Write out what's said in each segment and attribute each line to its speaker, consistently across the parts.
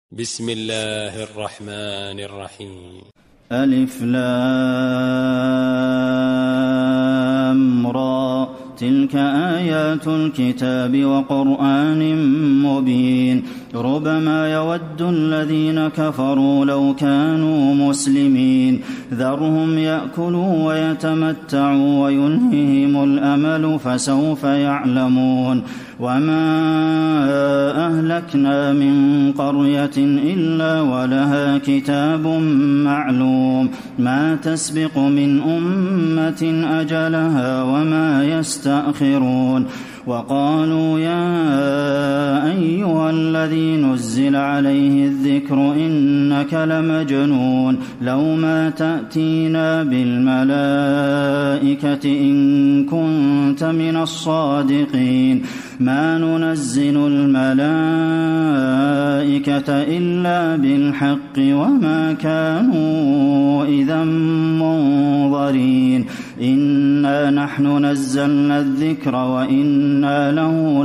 Speaker 1: بسم الله الرحمن الرحيم.
Speaker 2: ألف لام را تلك آيات الكتاب وقرآن مبين ربما يود الذين كفروا لو كانوا مسلمين ذرهم يأكلوا ويتمتعوا ويلههم الأمل فسوف يعلمون وما أهلكنا من قرية إلا ولها كتاب معلوم ما تسبق من أمة أجلها وما يستأخرون وقالوا يا أيها الذي نزل عليه الذكر إنك لمجنون لو ما تأتينا بالملائكة إن كنت من الصادقين ما ننزل الملائكة إلا بالحق وما كانوا إذا منظرين إنا نحن نزلنا الذكر وإنا له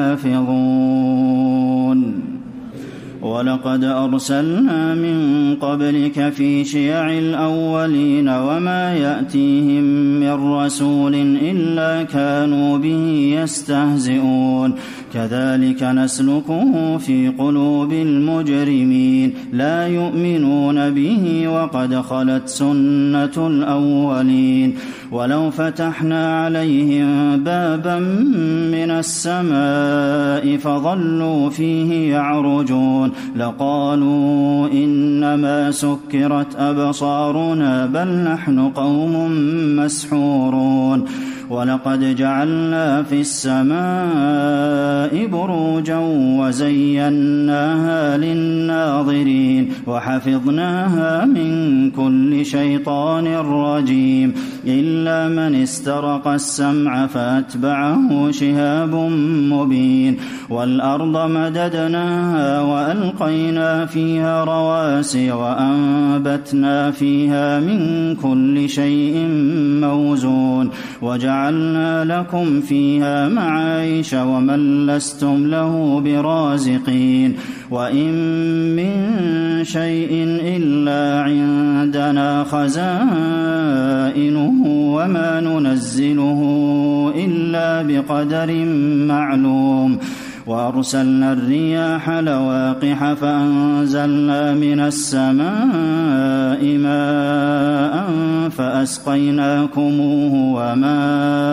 Speaker 2: لحافظون ولقد أرسلنا من قبلك في شيع الأولين وما يأتيهم من رسول إلا كانوا به يستهزئون كذلك نسلكه في قلوب المجرمين لا يؤمنون به وقد خلت سنة الأولين ولو فتحنا عليهم بابا من السماء فظلوا فيه يعرجون لقالوا إنما سكرت أبصارنا بل نحن قوم مسحورون ولقد جعلنا في السماء بروجا وزيناها للناظرين وحفظناها من كل شيطان رجيم إلا من استرق السمع فأتبعه شهاب مبين والأرض مددناها وألقينا فيها رواسي وأنبتنا فيها من كل شيء موزون وجعلنا لكم فيها معايش ومن لستم له برازقين وإن من شيء إلا عندنا خزائنه وما ننزله إلا بقدر معلوم وأرسلنا الرياح لواقح فأنزلنا من السماء ماء فأسقيناكموه وما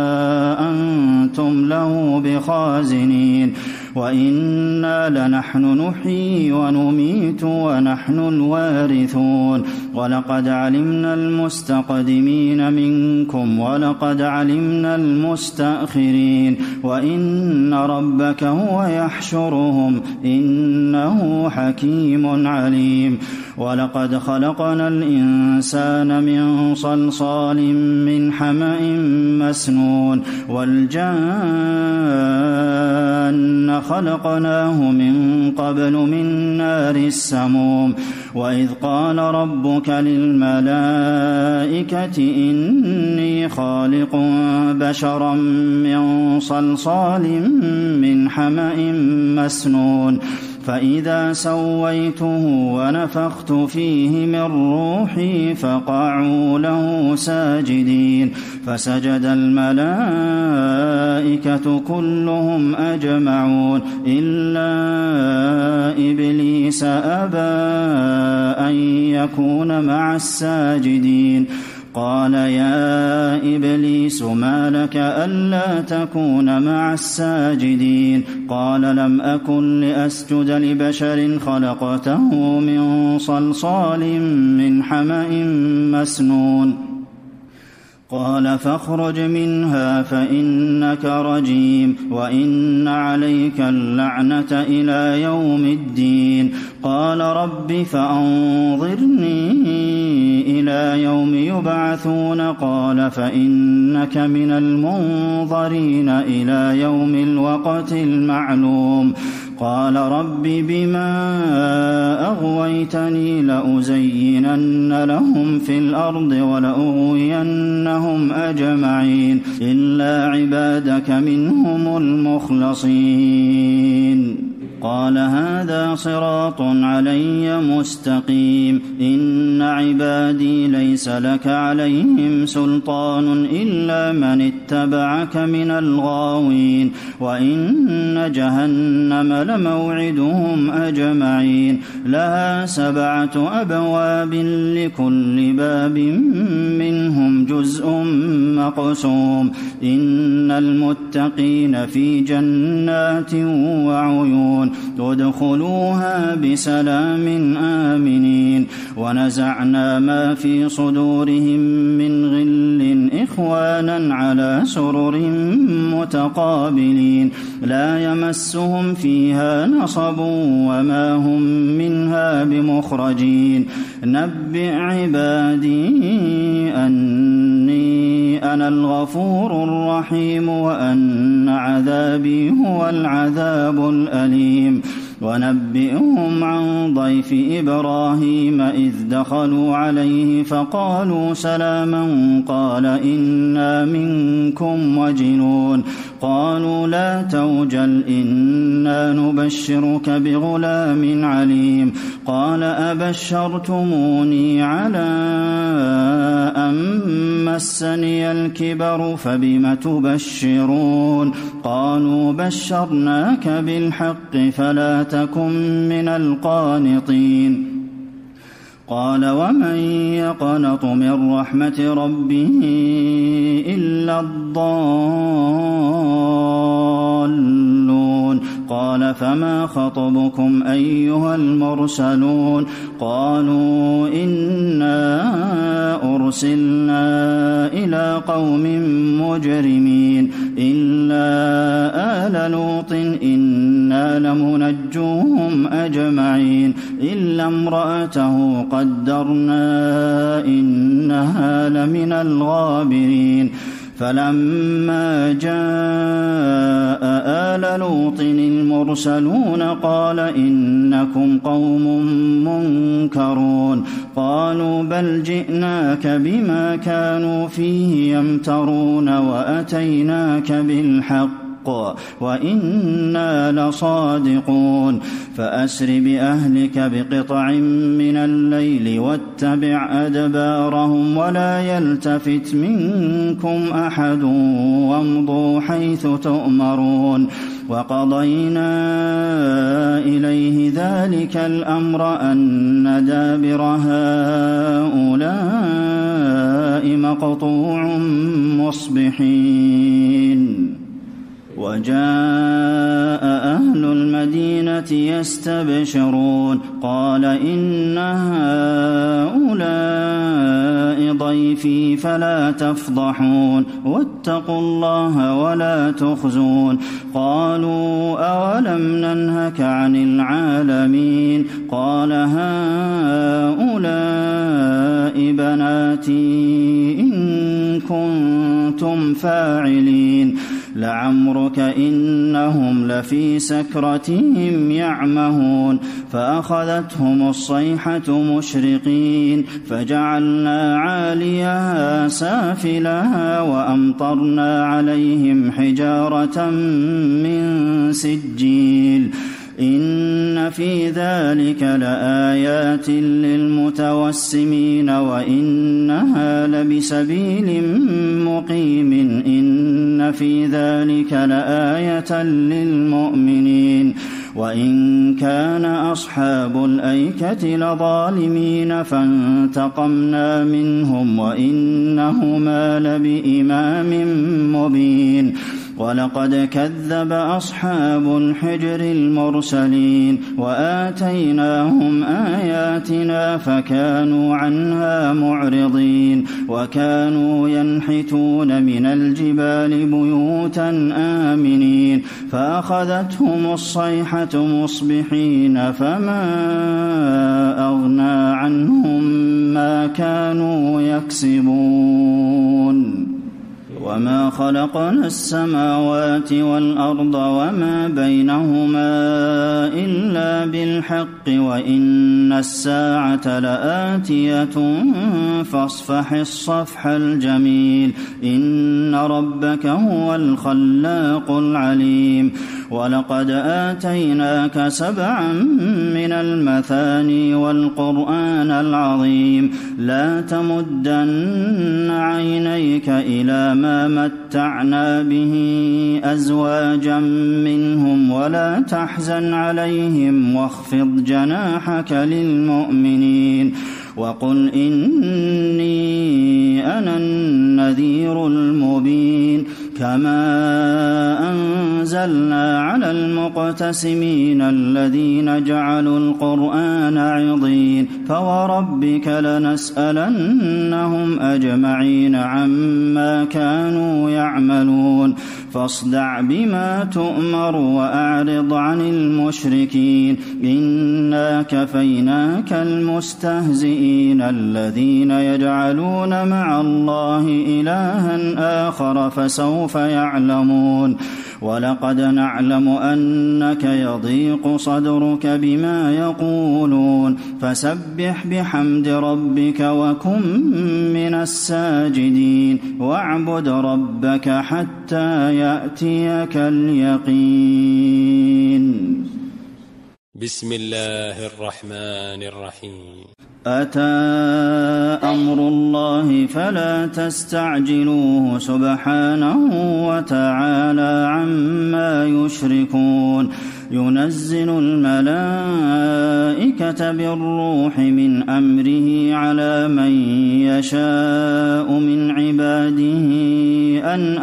Speaker 2: أنتم له بخازنين وإنا لنحن نحيي ونميت ونحن الوارثون ولقد علمنا المستقدمين منكم ولقد علمنا المستأخرين وإن ربك هو يحشرهم إنه حكيم عليم ولقد خلقنا الإنسان من صلصال من حمأ مسنون والجان خلقناه من قبل من نار السموم وإذ قال ربك للملائكة إني خالق بشرا من صلصال من حمأ مسنون فإذا سويته ونفخت فيه من روحي فقعوا له ساجدين فسجد الملائكة كلهم أجمعون إلا إبليس أبى أن يكون مع الساجدين قال يا إبليس ما لك ألا تكون مع الساجدين قال لم أكن لأسجد لبشر خلقته من صلصال من حمأ مسنون قال فاخرج منها فإنك رجيم وإن عليك اللعنة إلى يوم الدين قال رب فأنظرني إلى يوم يبعثون قال فإنك من المنظرين إلى يوم الوقت المعلوم قال رب بما أغويتني لأزينن لهم في الأرض ولأغوينهم أجمعين إلا عبادك منهم المخلصين قال هذا صراط علي مستقيم إن عبادي ليس لك عليهم سلطان إلا من اتبعك من الغاوين وإن جهنم لموعدهم أجمعين لها 7 أبواب لكل باب منهم جزء مقسوم إن المتقين في جنات وعيون ادخلوها بسلام آمنين ونزعنا ما في صدورهم من غل إخوانا على سرر متقابلين لا يمسهم فيها نصب وما هم منها بمخرجين نبئ عبادي أني أنا الغفور الرحيم وأن عذابي هو العذاب الأليم ونبئهم عن ضيف إبراهيم إذ دخلوا عليه فقالوا سلاما قال إنا منكم وجلون قالوا لا توجل إنا نبشرك بغلام عليم قال أبشرتموني على أن مسني الكبر فبم تبشرون قالوا بشرناك بالحق فلا تكن من القانطين قال ومن يقنط من رحمة ربه إلا الضالون قال فما خطبكم أيها المرسلون قالوا إنا أرسلنا إلى قوم مجرمين إلا آل لوط إنا لمنجوهم أجمعين إلا امرأته قدرنا إنها لمن الغابرين فلما جاء آل لوط المرسلون قال إنكم قوم منكرون قالوا بل جئناك بما كانوا فيه يمترون وأتيناك بالحق وإنا لصادقون فأسر بأهلك بقطع من الليل واتبع أدبارهم ولا يلتفت منكم أحد وامضوا حيث تؤمرون وقضينا إليه ذلك الأمر أن دابر هؤلاء مقطوع مصبحين وجاء أهل المدينة يستبشرون قال إن هؤلاء ضيفي فلا تفضحون واتقوا الله ولا تخزون قالوا أولم ننهك عن العالمين قال هؤلاء بناتي إن كنتم فاعلين لعمرك إنهم لفي سكرتهم يعمهون فأخذتهم الصيحة مشرقين فجعلنا عاليها سافلها وأمطرنا عليهم حجارة من سجيل إن في ذلك لآيات للمتوسمين وإنها لبسبيل مقيم إن في ذلك لآية للمؤمنين وإن كان أصحاب الأيكة لظالمين فانتقمنا منهم وإنهما لبإمام مبين ولقد كذب أصحاب الحجر المرسلين وآتيناهم آياتنا فكانوا عنها معرضين وكانوا ينحتون من الجبال بيوتا آمنين فأخذتهم الصيحة مصبحين فما أغنى عنهم ما كانوا يكسبون وما خلقنا السماوات والأرض وما بينهما إلا بالحق وإن الساعة لآتية فاصفح الصفح الجميل إن ربك هو الخلاق العليم وَلَقَدْ آتَيْنَاكَ 7 مِّنَ الْمَثَانِي وَالْقُرْآنَ الْعَظِيمَ لَا تَمُدَّنَّ عَيْنَيْكَ إِلَىٰ مَا مَتَّعْنَا بِهِ أَزْوَاجًا مِّنْهُمْ وَلَا تَحْزَنْ عَلَيْهِمْ وَاخْفِضْ جَنَاحَكَ لِلْمُؤْمِنِينَ وَقُلْ إِنِّي أَنَا النَّذِيرُ الْمُبِينُ كَمَا أَنزَلْنَا عَلَى الْمُقْتَسِمِينَ الَّذِينَ جَعَلُوا الْقُرْآنَ عِضِينَ فَوَرَبِّكَ لَنَسْأَلَنَّهُمْ أَجْمَعِينَ عَمَّا كَانُوا يَعْمَلُونَ فاصدع بما تؤمر وأعرض عن المشركين إنا كفيناك المستهزئين الذين يجعلون مع الله إلها آخر فسوف يعلمون ولقد نعلم أنك يضيق صدرك بما يقولون فسبح بحمد ربك وكن من الساجدين واعبد ربك حتى يأتيك اليقين.
Speaker 1: بسم الله الرحمن الرحيم.
Speaker 2: أتى أمر الله فلا تستعجلوه سبحانه وتعالى عما يشركون ينزل الملائكة بالروح من أمره على من يشاء من عباده أن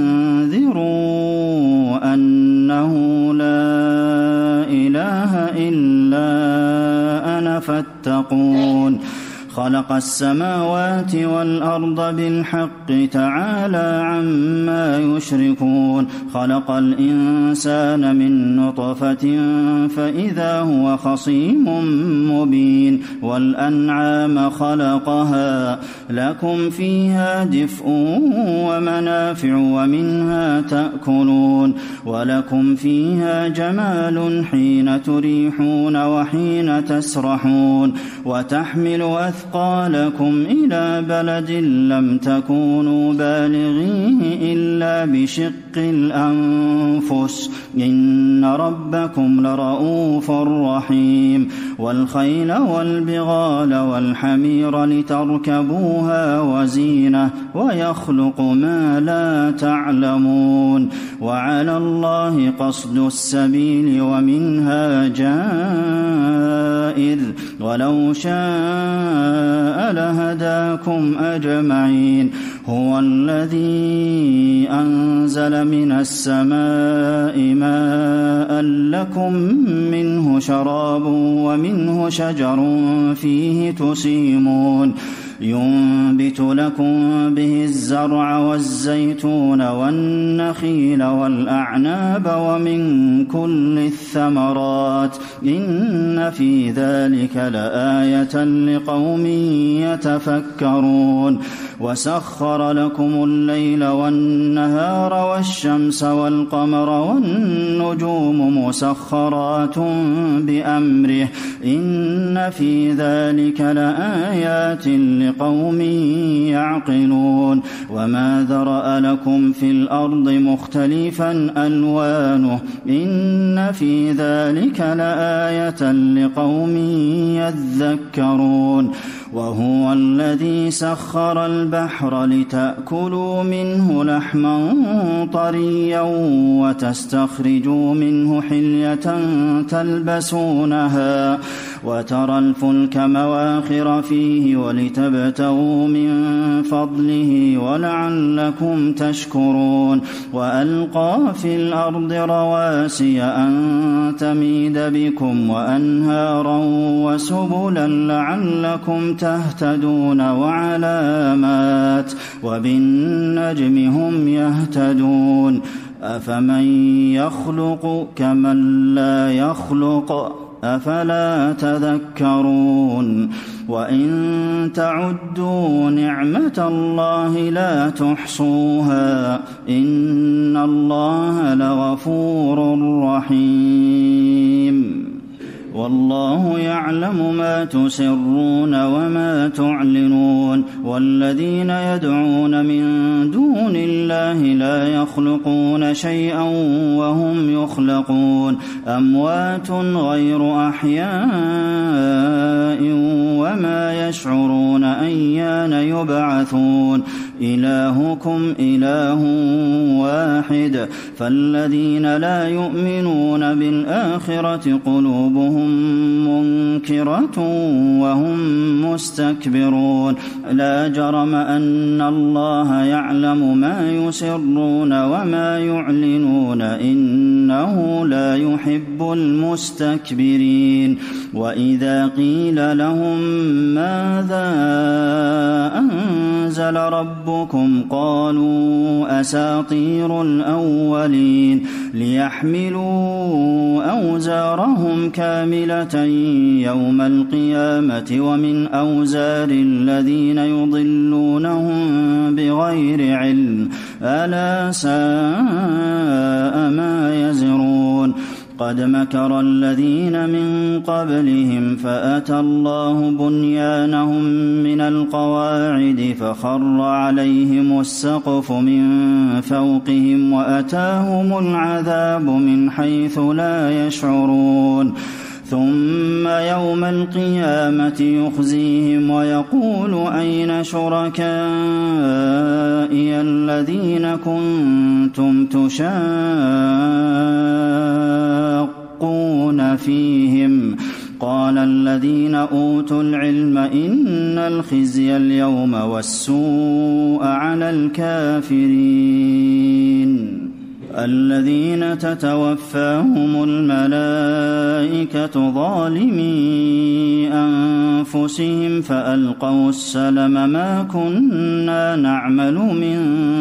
Speaker 2: أنذروا أنه لا إله إلا أنا فاتقون خلق السماوات والأرض بالحق تعالى عما يشركون خلق الإنسان من نطفة فإذا هو خصيم مبين والأنعام خلقها لكم فيها دفء ومنافع ومنها تأكلون ولكم فيها جمال حين تريحون وحين تسرحون وتحمل أثقالكم إلى بلد لم تكونوا بالغيه إلا بشق الأنفس إن ربكم لرؤوف رحيم والخيل والبغال والحمير لتركبوها وزينة ويخلق ما لا تعلمون وعلى الله قصد السبيل ومنها جائر ولو شاء لهداكم أجمعين هو الذي أنزل من السماء ماء لكم منه شراب ومنه شجر فيه تسيمون ينبت لكم به الزرع والزيتون والنخيل والأعناب ومن كل الثمرات إن في ذلك لآية لقوم يتفكرون وسخر لكم الليل والنهار والشمس والقمر والنجوم مسخرات بأمره إن في ذلك لآيات لقوم يعقلون وما ذرأ لكم في الأرض مختلفا ألوانه إن في ذلك لآية لقوم يذكرون وهو الذي سخر البحر لتأكلوا منه لحما طريا وتستخرجوا منه حلية تلبسونها وترى الفلك مواخر فيه ولتبتغوا من فضله ولعلكم تشكرون وألقى في الأرض رواسي أن تميد بكم وأنهارا وسبلا لعلكم تهتدون وعلامات وبالنجم هم يهتدون أفمن يخلق كمن لا يخلق أفلا تذكرون وإن تعدوا نعمة الله لا تحصوها إن الله لغفور رحيم والله يعلم ما تسرون وما تعلنون والذين يدعون من دون الله لا يخلقون شيئا وهم يخلقون أموات غير أحياء وما يشعرون أيان يبعثون إلهكم إله واحد فالذين لا يؤمنون بالآخرة قلوبهم منكرة وهم مستكبرون لا جرم أن الله يعلم ما يسرون وما يعلنون إنه لا يحب المستكبرين وإذا قيل لهم ماذا أنزل ربكم قالوا أساطير الأولين ليحملوا أوزارهم كاملة يوم القيامة ومن أوزار الذين يضلونهم بغير علم ألا ساء ما يزرون قد مكر الذين من قبلهم فأتى الله بنيانهم من القواعد فخر عليهم السقف من فوقهم وأتاهم العذاب من حيث لا يشعرون ثم يوم القيامة يخزيهم ويقول أين شركائي الذين كنتم تشاقون فيهم قال الذين أوتوا العلم إن الخزي اليوم والسوء على الكافرين الذين تتوفاهم الملائكة ظالمي أنفسهم فألقوا السلم ما كنا نعمل من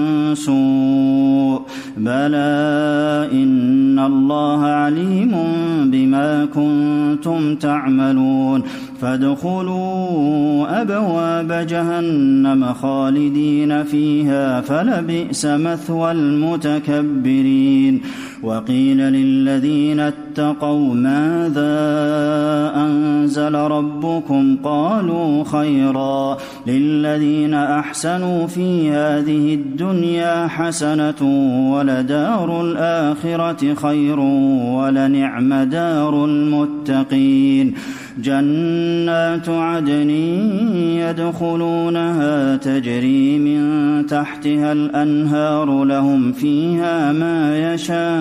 Speaker 2: سوء بلى إن الله عليم بما كنتم تعملون فادخلوا أبواب جهنم خالدين فيها فلبئس مثوى المتكبرين وقيل للذين اتقوا ماذا أنزل ربكم قالوا خيرا للذين أحسنوا في هذه الدنيا حسنة ولدار الآخرة خير ولنعم دار المتقين جنات عدن يدخلونها تجري من تحتها الأنهار لهم فيها ما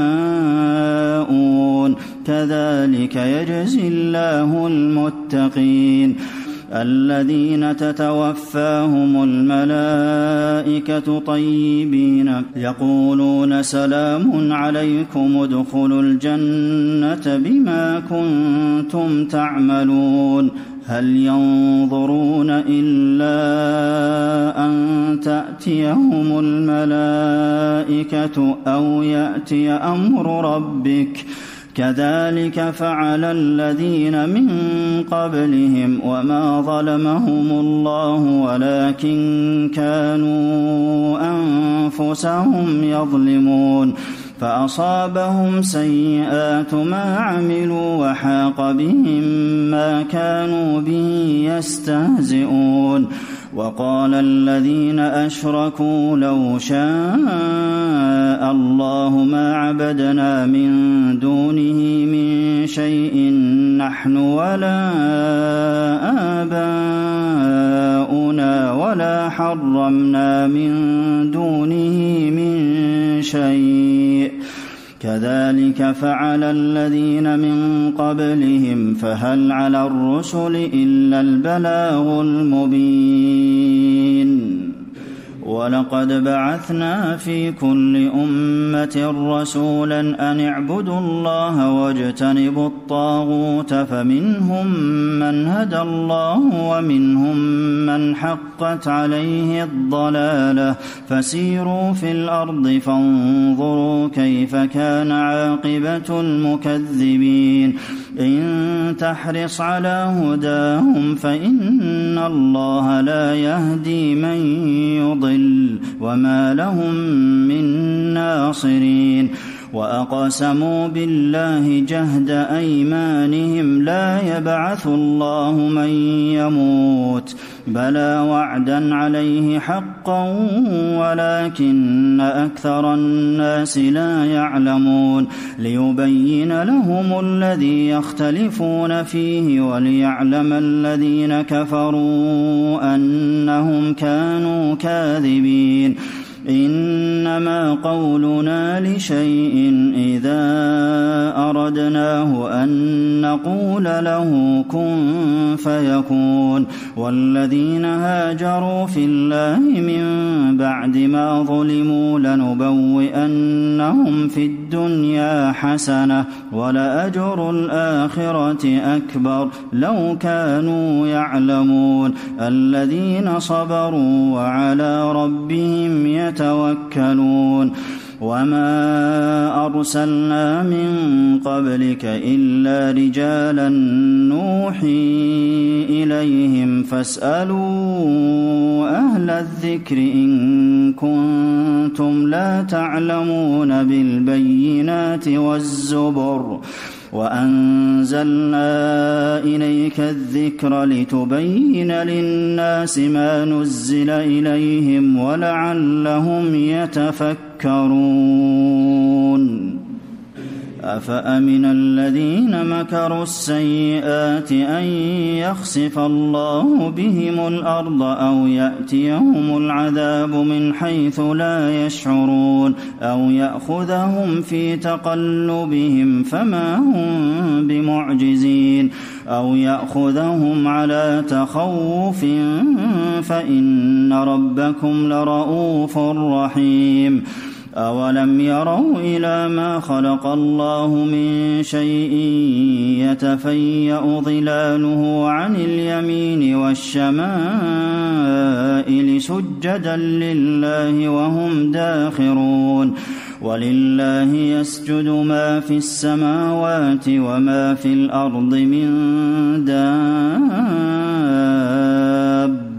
Speaker 2: يشاءون كذلك يجزي الله المتقين الذين تتوفاهم الملائكة طيبين يقولون سلام عليكم ادخلوا الجنة بما كنتم تعملون هل ينظرون إلا أن تأتيهم الملائكة أو يأتي أمر ربك كذلك فعل الذين من قبلهم وما ظلمهم الله ولكن كانوا أنفسهم يظلمون فأصابهم سيئات ما عملوا وحاق بهم ما كانوا به يستهزئون وقال الذين أشركوا لو شاء الله ما عبدنا من دونه من شيء نحن ولا آباؤنا ولا حرمنا من دونه من شيء كذلك فعل الذين من قبلهم فهل على الرسل إلا البلاغ المبين ولقد بعثنا في كل أمة رسولا أن اعبدوا الله واجتنبوا الطاغوت فمنهم من هدى الله ومنهم من حقت عليه الضلالة فسيروا في الأرض فانظروا كيف كان عاقبة المكذبين إن تحرص على هداهم فإن الله لا يهدي من يضل وما لهم من ناصرين وأقسموا بالله جهد أيمانهم لا يبعث الله من يموت بلى وعدا عليه حقا ولكن أكثر الناس لا يعلمون ليبين لهم الذي يختلفون فيه وليعلم الذين كفروا أنهم كانوا كاذبين إنما قولنا لشيء إذا أردناه أن نقول له كن فيكون والذين هاجروا في الله من بعد ما ظلموا لنبوئنهم في الدنيا حسنة ولأجر الآخرة أكبر لو كانوا يعلمون الذين صبروا وعلى ربهم يتوكلون وما أرسلنا من قبلك إلا رجالا نوحي إليهم فاسألوا أهل الذكر إن كنتم لا تعلمون بالبينات والزبر وأنزلنا إليك الذكر لتبين للناس ما نزل إليهم ولعلهم يتفكرون أفأمن الذين مكروا السيئات أن يخسف الله بهم الأرض أو يأتيهم العذاب من حيث لا يشعرون أو يأخذهم في تقلبهم فما هم بمعجزين أو يأخذهم على تخوف فإن ربكم لرؤوف رحيم أولم يروا إلى ما خلق الله من شيء يتفيأ ظلاله عن اليمين والشمائل سجدا لله وهم داخرون ولله يسجد ما في السماوات وما في الأرض من دابة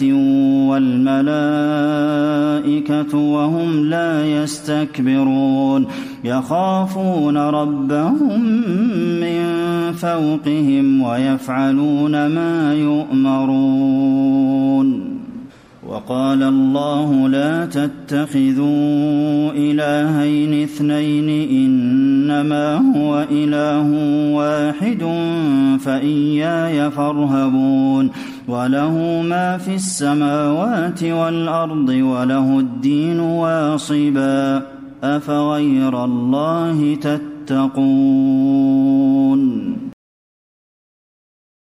Speaker 2: والملائكة وهم لا يستكبرون يخافون ربهم من فوقهم ويفعلون ما يؤمرون وقال الله لا تتخذوا إلهين اثنين إنما هو إله واحد فإياي فارهبون وله ما في السماوات والأرض وله الدين واصبا أفغير الله تتقون